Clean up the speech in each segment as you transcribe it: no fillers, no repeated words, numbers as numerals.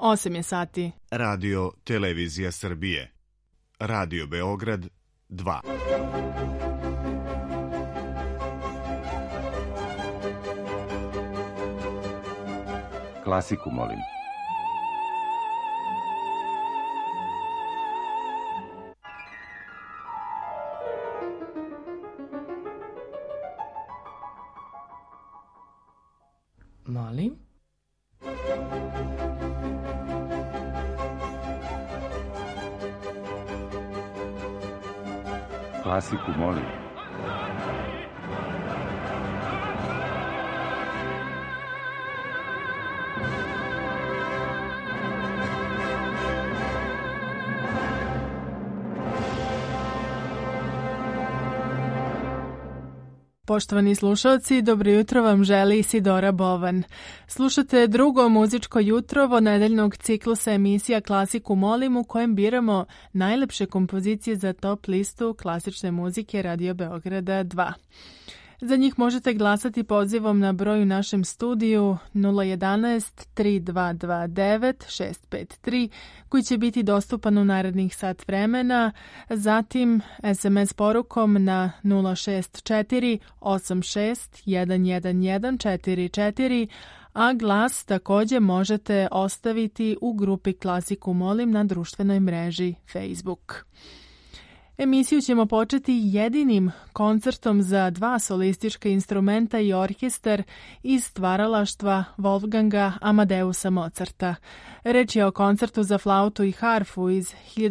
8 je sati. Radio Televizija Srbije. Radio Beograd 2. Klasiku, molim. Molim? Klasiku, molim. Poštovani slušalci, dobro jutro vam želi Isidora Bovan. Slušate drugo muzičko jutrovo nedeljnog ciklusa emisija Klasiku molim u kojem biramo najlepše kompozicije za top listu klasične muzike Radio Beograda 2. Za njih možete glasati pozivom na broj u našem studiju 011 3229 653 koji će biti dostupan u narednih sat vremena, zatim SMS porukom na 064 86 111 44, a glas također možete ostaviti u grupi Klasiku molim na društvenoj mreži Facebook. Emisiju ćemo početi jedinim koncertom za dva solistička instrumenta i orkestar iz stvaralaštva Wolfganga Amadeusa Mozarta. Reč je o koncertu za flautu i harfu iz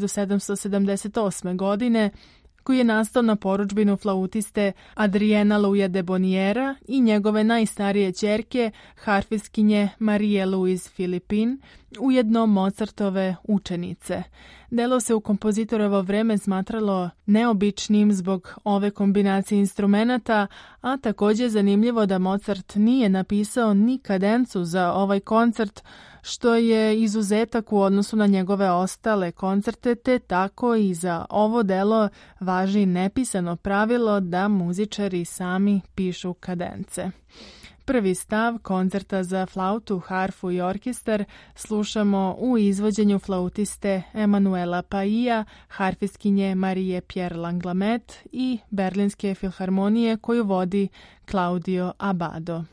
1778. godine, koji je nastao na porudžbinu flautiste Adriena Louisa de Bonniera i njegove najstarije ćerke, harfistkinje Marie Louise Philippine, ujedno Mozartove učenice. Delo se u kompozitorovo vreme smatralo neobičnim zbog ove kombinacije instrumenata, a također zanimljivo da Mozart nije napisao ni kadencu za ovaj koncert, što je izuzetak u odnosu na njegove ostale koncerte, te tako i za ovo delo važi nepisano pravilo da muzičari sami pišu kadence. Prvi stav koncerta za flautu, harfu i orkestar slušamo u izvođenju flautiste Emanuela Paija, harfistkinje Marie Pierre Langlamet i Berlinske filharmonije koju vodi Claudio Abbado.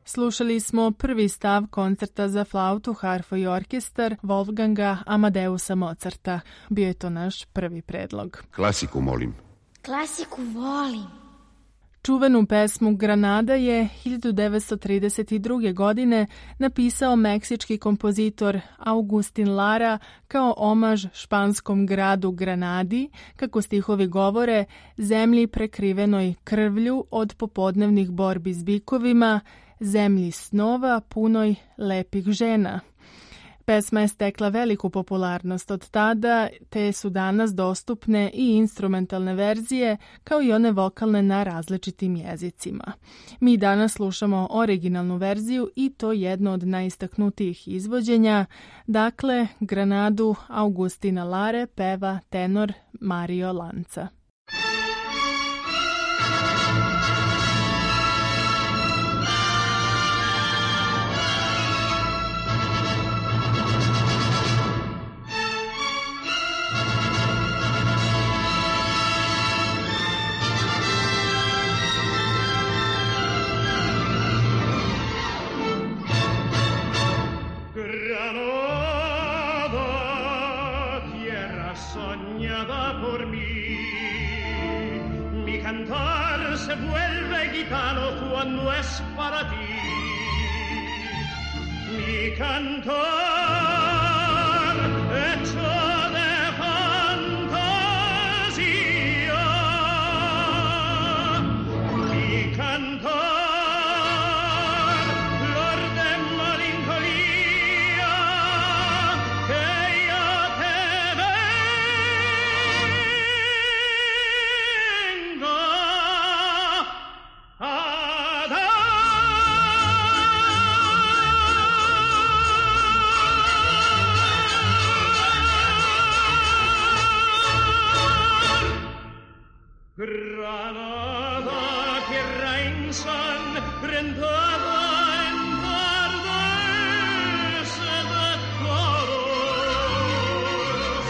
Slušali smo prvi stav koncerta za flautu, harfu i orkestar Wolfganga Amadeusa Mozarta. Bio je to naš prvi predlog. Klasiku molim. Klasiku volim. Čuvenu pesmu Granada je 1932. godine napisao meksički kompozitor Agustin Lara kao omaž španskom gradu Granadi, kako stihovi govore, zemlji prekrivenoj krvlju od popodnevnih borbi s bikovima, zemlji snova punoj lepih žena. Pesma je stekla veliku popularnost od tada, te su danas dostupne i instrumentalne verzije, kao i one vokalne na različitim jezicima. Mi danas slušamo originalnu verziju i to jedno od najistaknutijih izvođenja. Dakle, Granadu Agustina Lare peva tenor Mario Lanza. Se vuelve gitano cuando es para ti. Mi cantar hecho de fantasía. Mi cantar flor de melancolía que yo te vengo Granada, tierra ensangrentada en tardes de toros,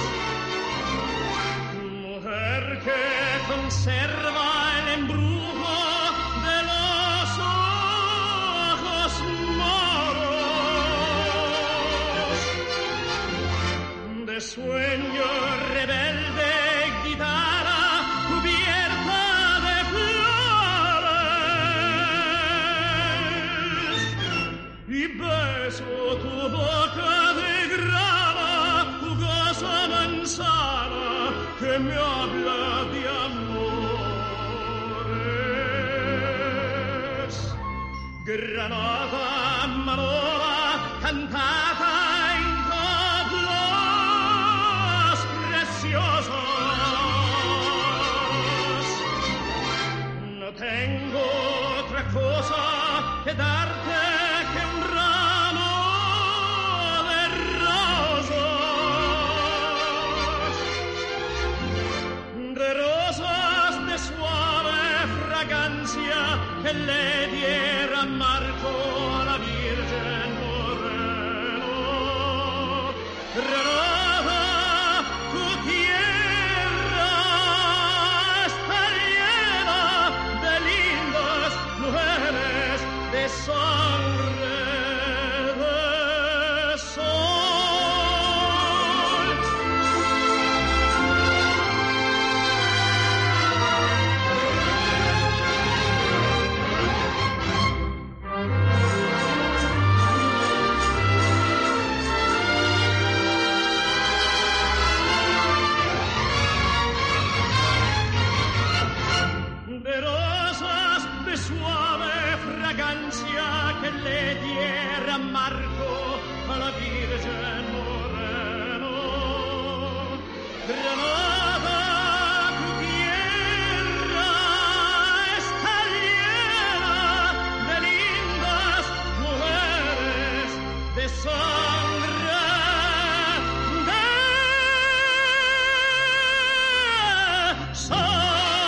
mujer que conserva el embrujo de los ojos moros, de sueño rebelde guitarra cubierta de flores, y beso tu boca de grana, jugosa manzana que me habla de amores. Granada, Manora, cantata en coplas preciosas. No tengo otra cosa que darte que un ramo de rosas de suave fragancia que le diera marco a la Virgen Moreno. Granada, tu tierra está llena de lindas mujeres de sangre de sol. De rosas de suave fragancia que le diera marco a la Virgen Moreno. Granada, tu tierra está llena de lindas mujeres de sangre de sol.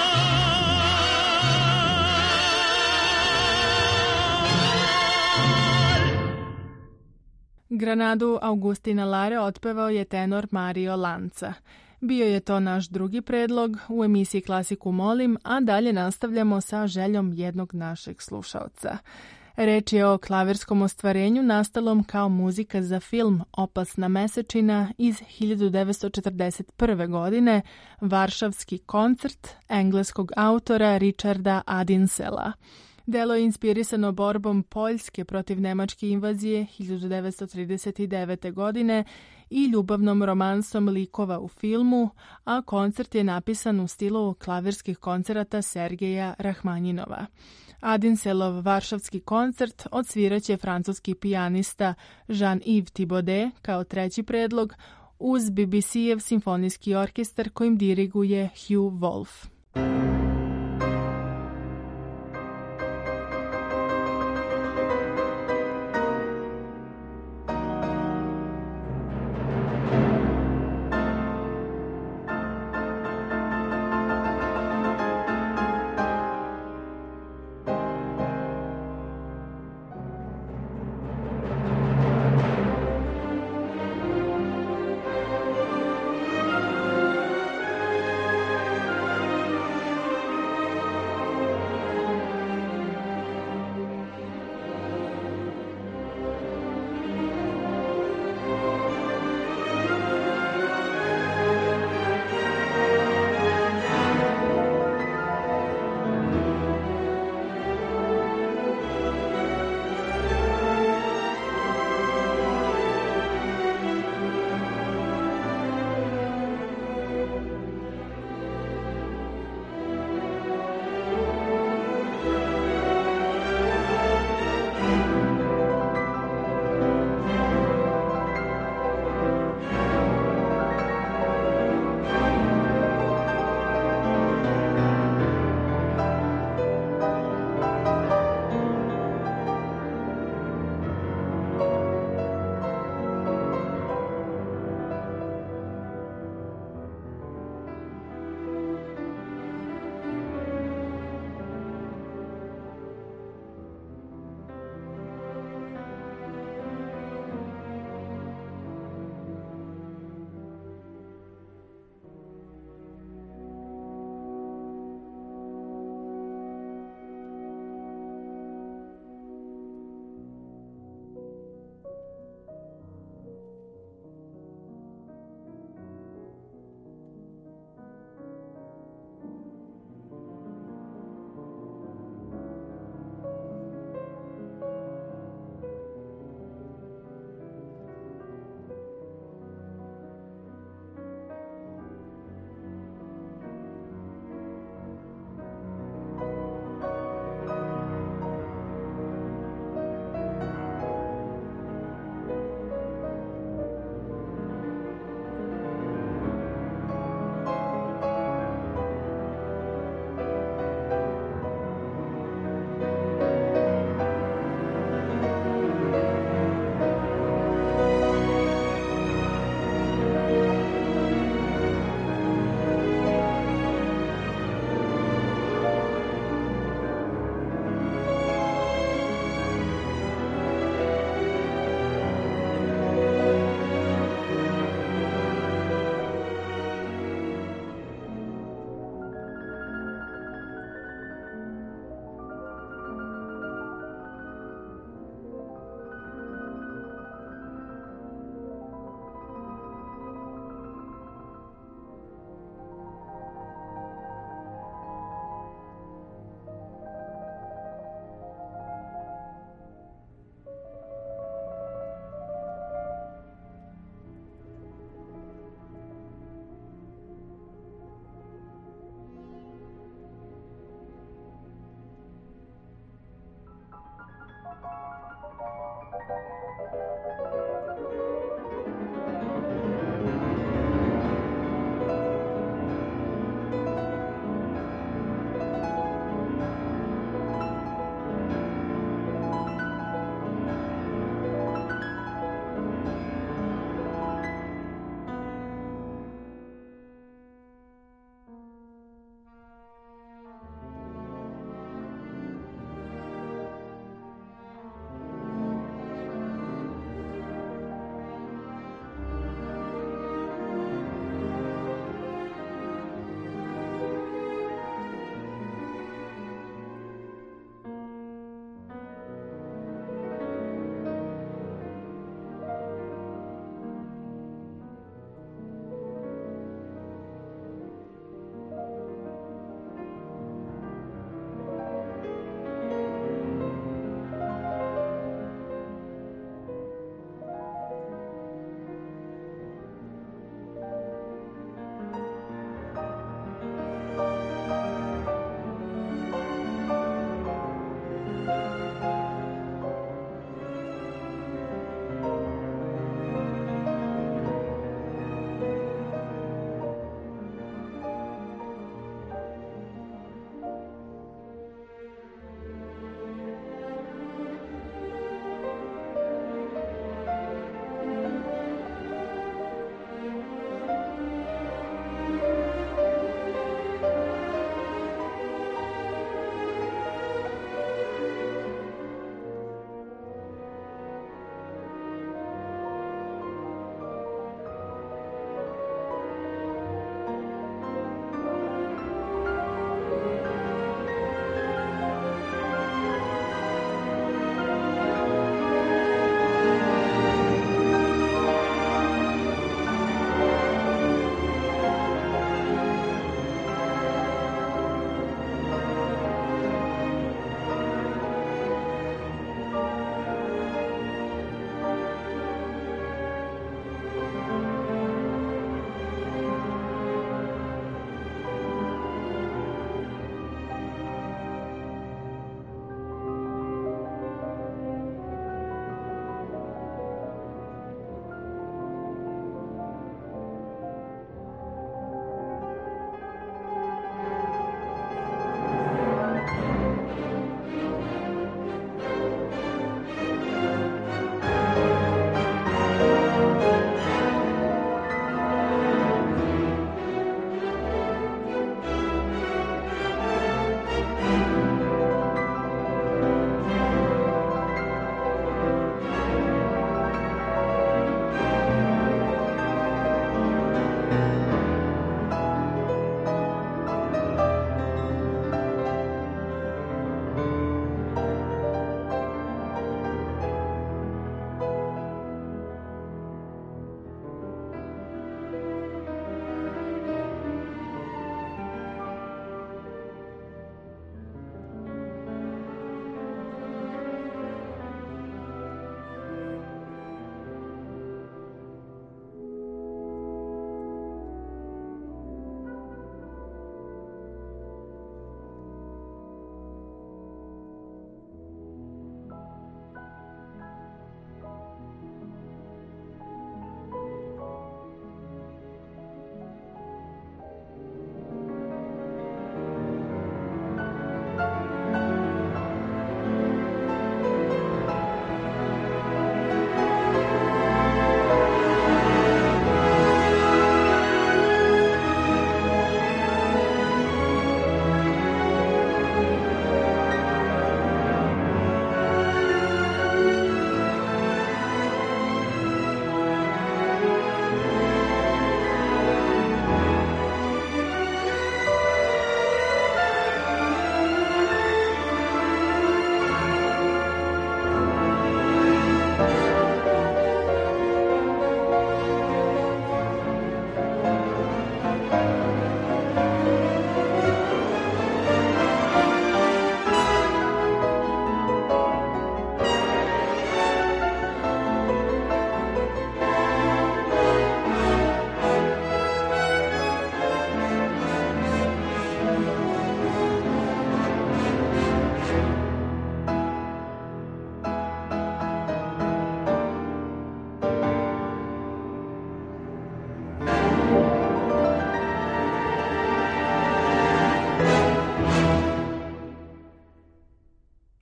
Granadu Agustina Lare otpevao je tenor Mario Lanza. Bio je to naš drugi predlog u emisiji Klasiku molim, a dalje nastavljamo sa željom jednog našeg slušaoca. Reč je o klavirskom ostvarenju nastalom kao muzika za film Opasna mesečina iz 1941. godine, Varšavski koncert engleskog autora Richarda Adinsela. Delo je inspirisano borbom Poljske protiv nemačke invazije 1939. godine i ljubavnom romansom likova u filmu, a koncert je napisan u stilu klavirskih koncerata Sergeja Rahmanjinova. Adinselov Varšavski koncert odsviraće francuski pijanista Jean-Yves Thibaudet kao treći predlog uz BBC-ev simfonijski orkestar kojim diriguje Hugh Wolf.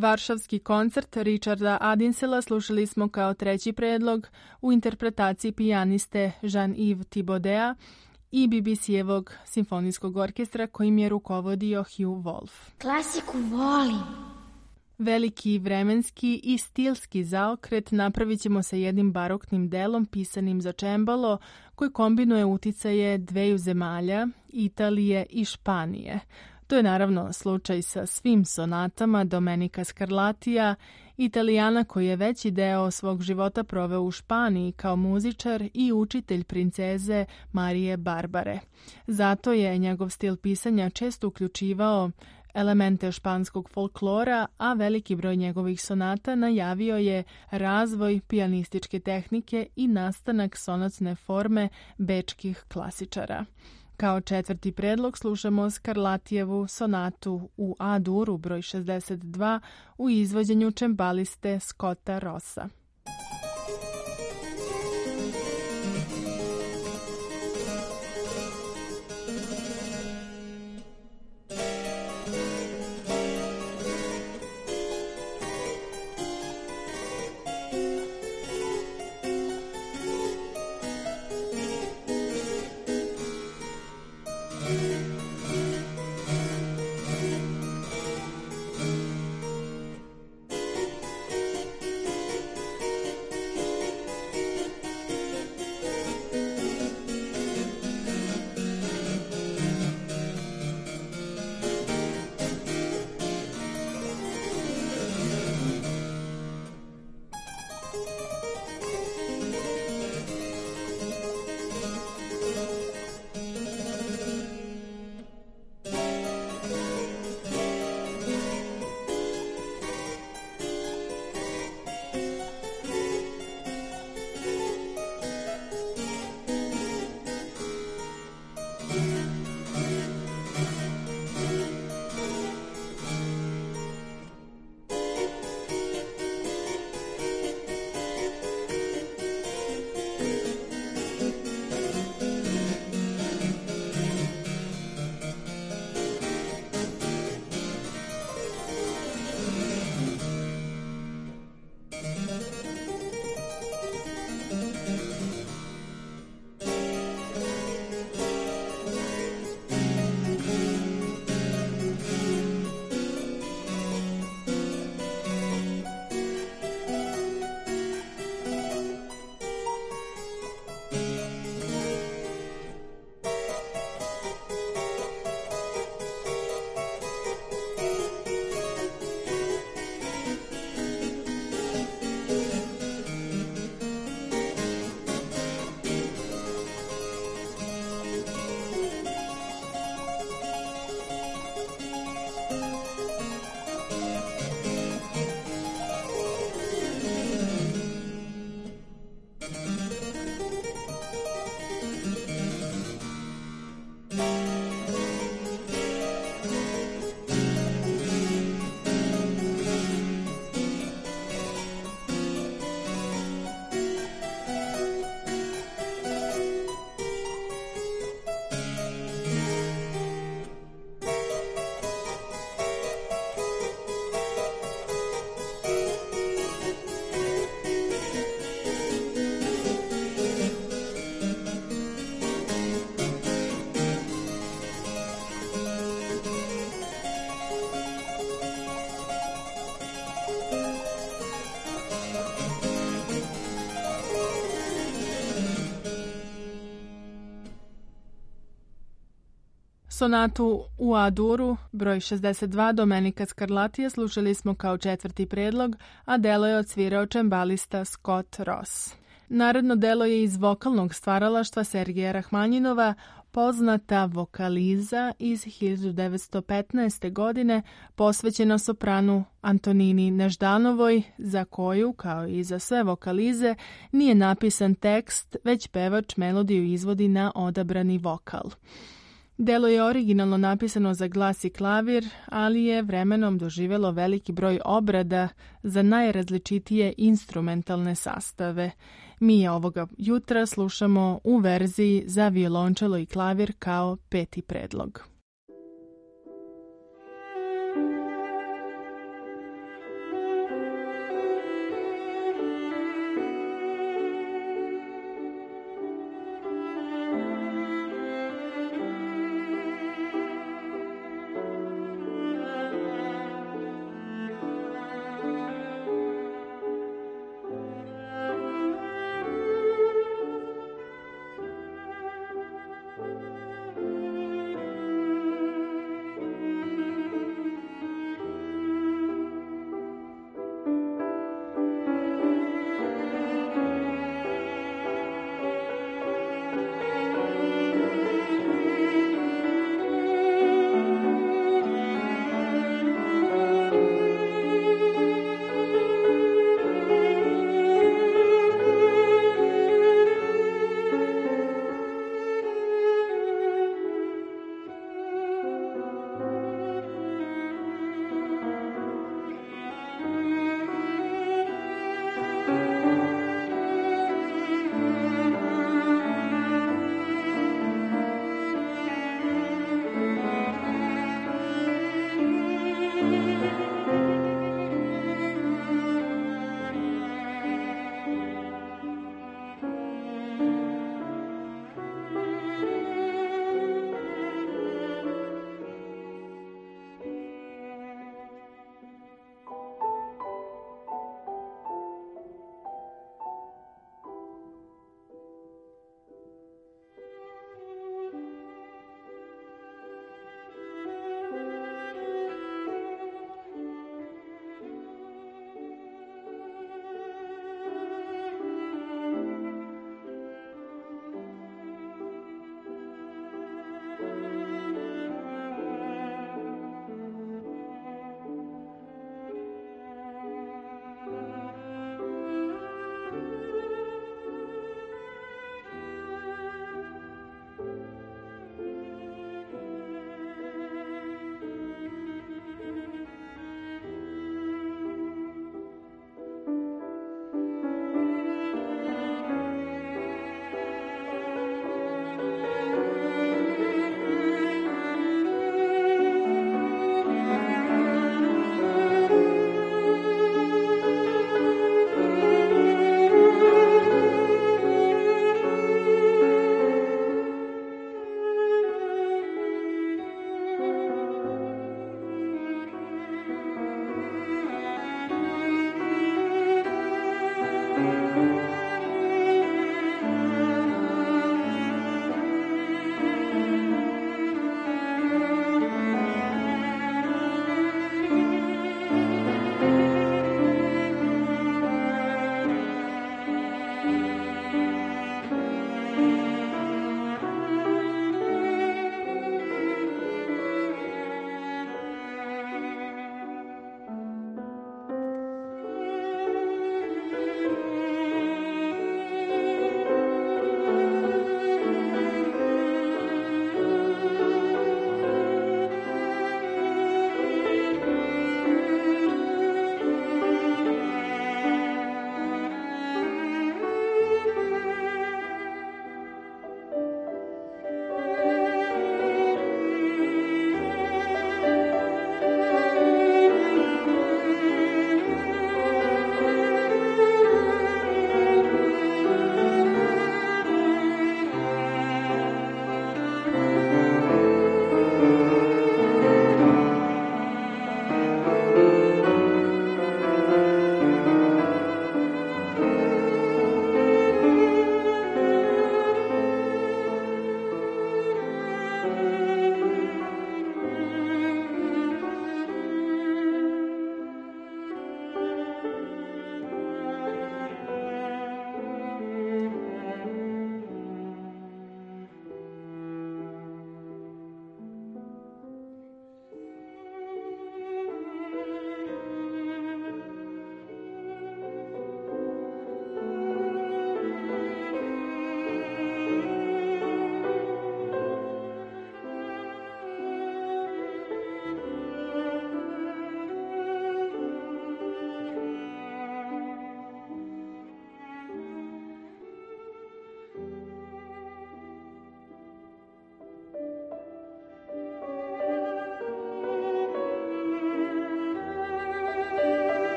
Varšavski koncert Richarda Adinsela slušali smo kao treći predlog u interpretaciji pijaniste Jean-Yves Thibaudeja i BBC-evog simfonijskog orkestra kojim je rukovodio Hugh Wolf. Klasiku volim. Veliki vremenski i stilski zaokret napravit ćemo sa jednim baroknim delom pisanim za čembalo koji kombinuje uticaje dveju zemalja, Italije i Španije. To je naravno slučaj sa svim sonatama Domenica Scarlattija, Italijana koji je veći deo svog života proveo u Španiji kao muzičar i učitelj princeze Marije Barbare. Zato je njegov stil pisanja često uključivao elemente španskog folklora, a veliki broj njegovih sonata najavio je razvoj pijanističke tehnike i nastanak sonatne forme bečkih klasičara. Kao četvrti predlog slušamo Scarlattijevu sonatu u A-duru broj 62 u izvođenju čembaliste Scotta Rossa. Sonatu u A-duru, broj 62 Domenica Scarlattija slušali smo kao četvrti predlog, a delo je odsvirao čembalista Scott Ross. Naredno delo je iz vokalnog stvaralaštva Sergeja Rahmanjinova, poznata vokaliza iz 1915. godine, posvećena sopranu Antonini Neždanovoj, za koju, kao i za sve vokalize, nije napisan tekst, već pevač melodiju izvodi na odabrani vokal. Delo je originalno napisano za glas i klavir, ali je vremenom doživjelo veliki broj obrada za najrazličitije instrumentalne sastave. Mi je ovoga jutra slušamo u verziji za violončelo i klavir kao peti predlog.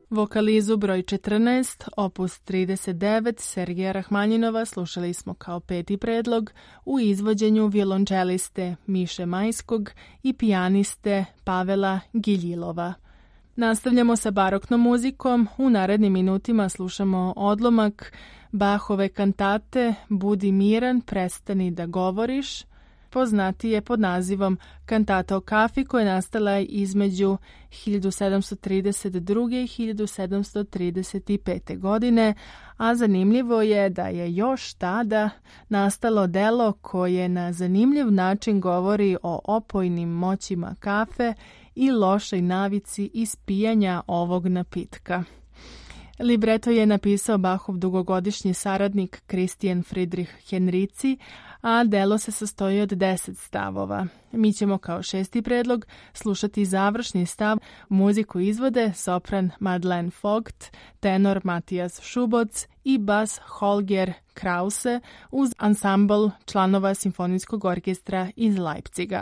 Vokalizu broj 14, opus 39, Sergeja Rahmanjinova slušali smo kao peti predlog u izvođenju violončeliste Miše Majskog i pijaniste Pavela Giljilova. Nastavljamo sa baroknom muzikom. U narednim minutima slušamo odlomak Bachove kantate Budi miran, prestani da govoriš, poznatije pod nazivom Kantata o kafi, koja je nastala između 1732. i 1735. godine, a zanimljivo je da je još tada nastalo delo koje na zanimljiv način govori o opojnim moćima kafe i lošoj navici ispijanja ovog napitka. Libreto je napisao Bachov dugogodišnji saradnik Christian Friedrich Henrici, a delo se sastoji od 10 stavova. Mi ćemo kao šesti predlog slušati završni stav. Muziku izvode sopran Madeleine Vogt, tenor Matijas Šuboc i bas Holger Krause uz ansambl članova Simfonijskog orkestra iz Leipziga.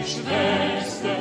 Schwester.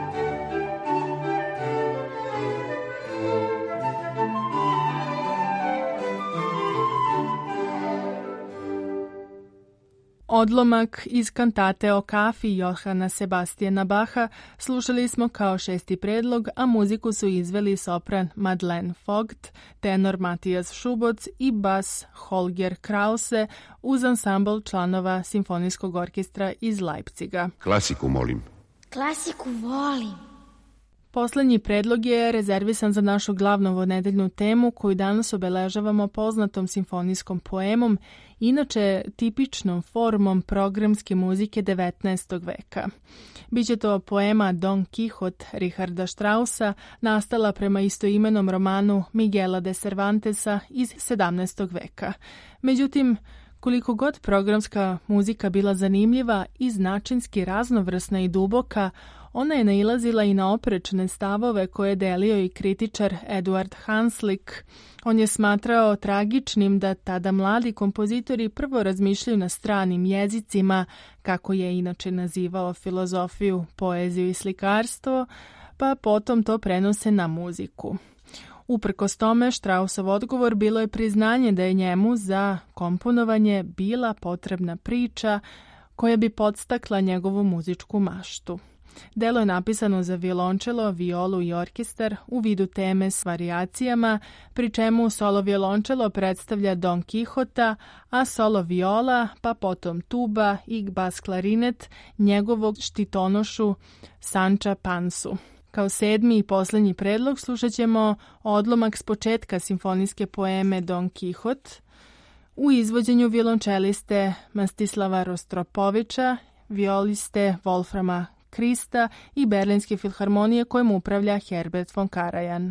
Odlomak iz kantate o kafi Johana Sebastijana Baha slušali smo kao šesti predlog, a muziku su izveli sopran Madeleine Vogt, tenor Matijas Šuboc i bas Holger Krause uz ansambl članova Simfonijskog orkestra iz Leipciga. Klasiku molim. Klasiku volim. Poslednji predlog je rezervisan za našu glavnovonedeljnu temu koju danas obeležavamo poznatom simfonijskom poemom, inače tipičnom formom programske muzike 19. veka. Biće to poema Don Quixote Richarda Straussa, nastala prema istoimenom romanu Miguela de Cervantesa iz 17. veka. Međutim, koliko god programska muzika bila zanimljiva i značinski raznovrsna i duboka, ona je nailazila i na oprečne stavove koje je delio i kritičar Eduard Hanslick. On je smatrao tragičnim da tada mladi kompozitori prvo razmišljaju na stranim jezicima, kako je inače nazivao filozofiju, poeziju i slikarstvo, pa potom to prenose na muziku. Uprkos tome, Straussov odgovor bilo je priznanje da je njemu za komponovanje bila potrebna priča koja bi podstakla njegovu muzičku maštu. Delo je napisano za violončelo, violu i orkestar u vidu teme s varijacijama, pri čemu solo violončelo predstavlja Don Quixota, a solo viola, pa potom tuba i bas klarinet njegovog štitonošu Sanča Pansu. Kao sedmi i poslednji predlog slušat ćemo odlomak s početka simfonijske poeme Don Quixote u izvođenju violončeliste Mstislava Rostropovića, violiste Wolframa Krista i Berlinske filharmonije kojom upravlja Herbert von Karajan.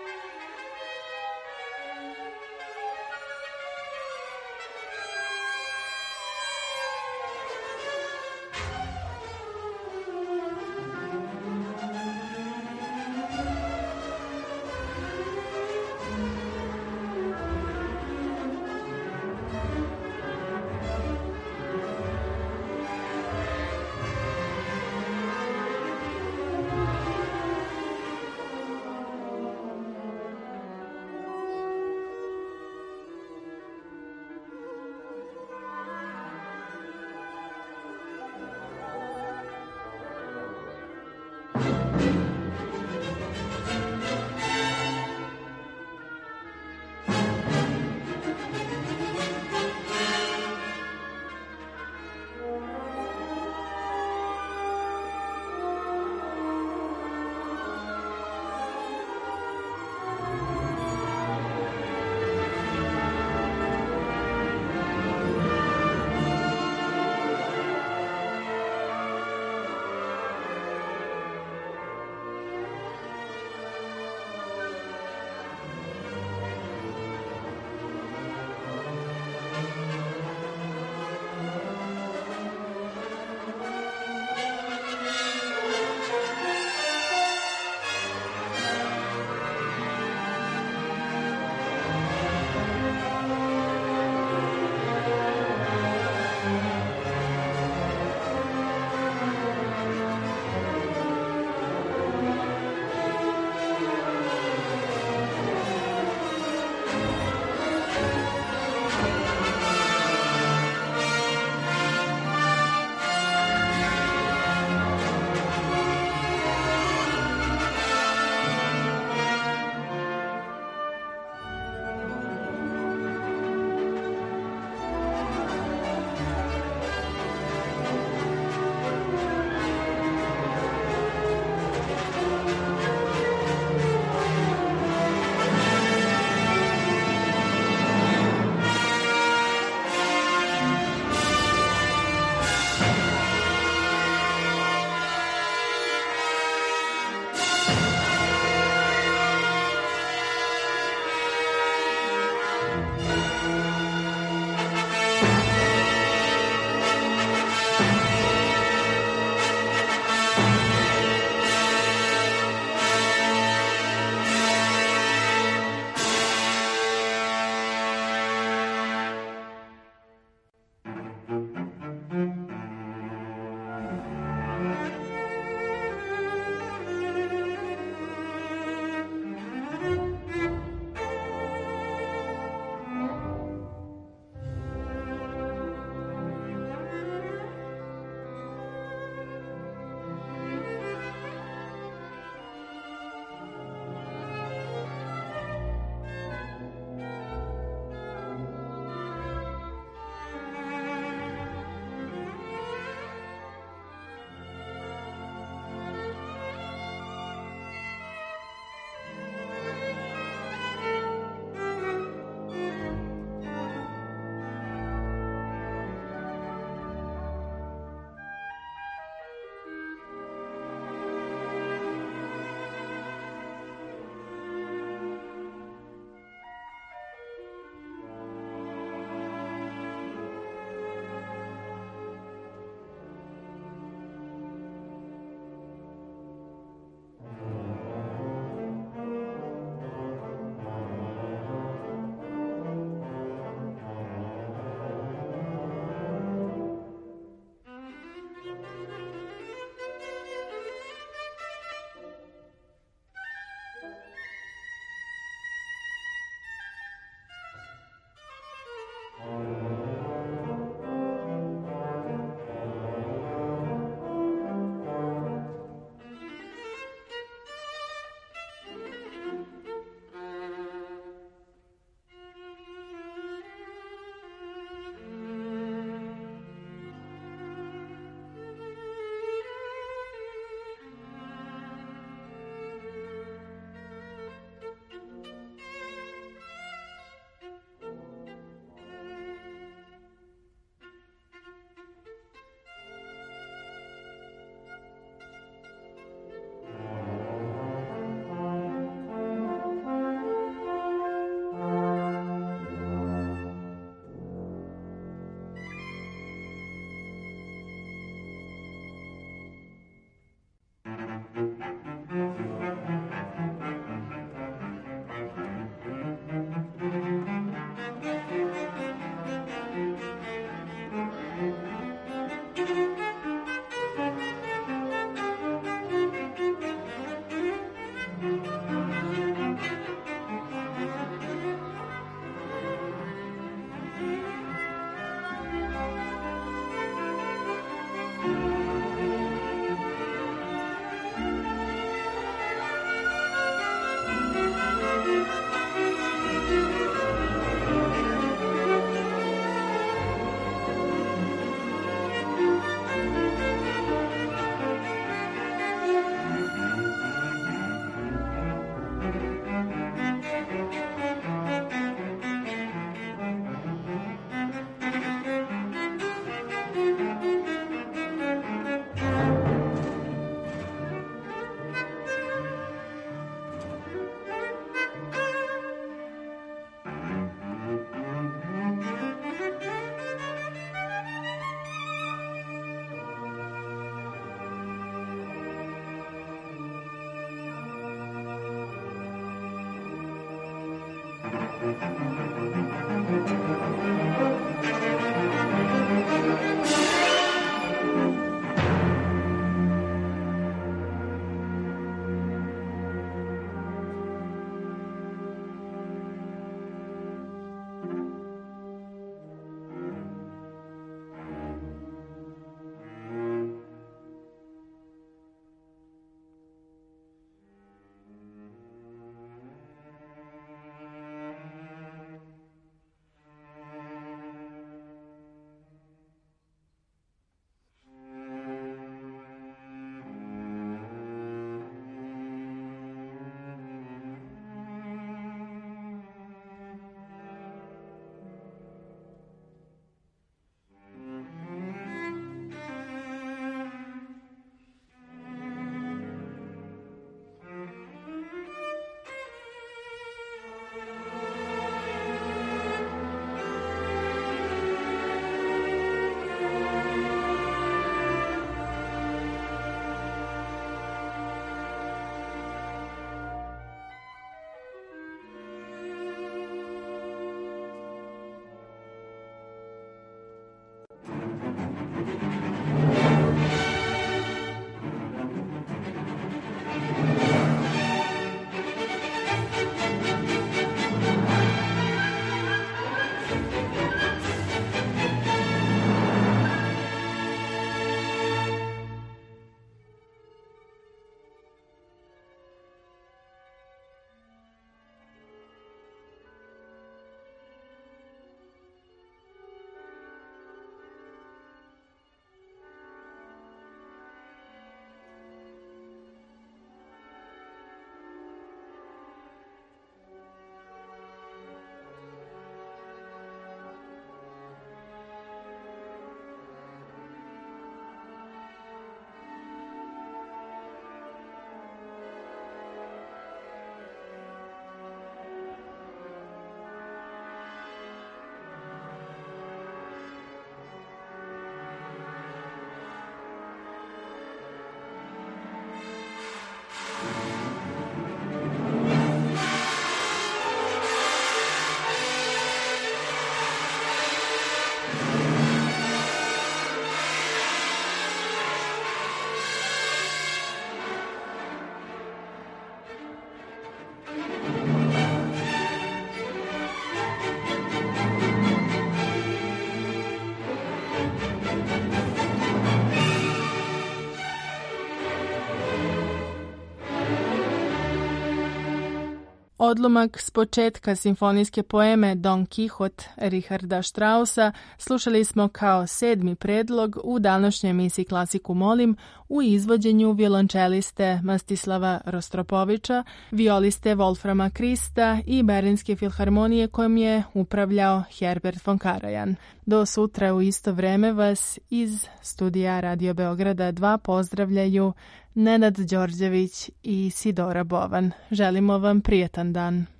Odlomak s početka simfonijske poeme Don Quixote Richarda Straussa slušali smo kao 7. predlog u današnjoj emisiji Klasiku molim u izvođenju violončeliste Mstislava Rostropovića, violiste Wolframa Krista i Berlinske filharmonije kojom je upravljao Herbert von Karajan. Do sutra u isto vreme vas iz studija Radio Beograda 2 pozdravljaju Nenad Đorđević i Sidora Bovan. Želimo vam prijetan dan.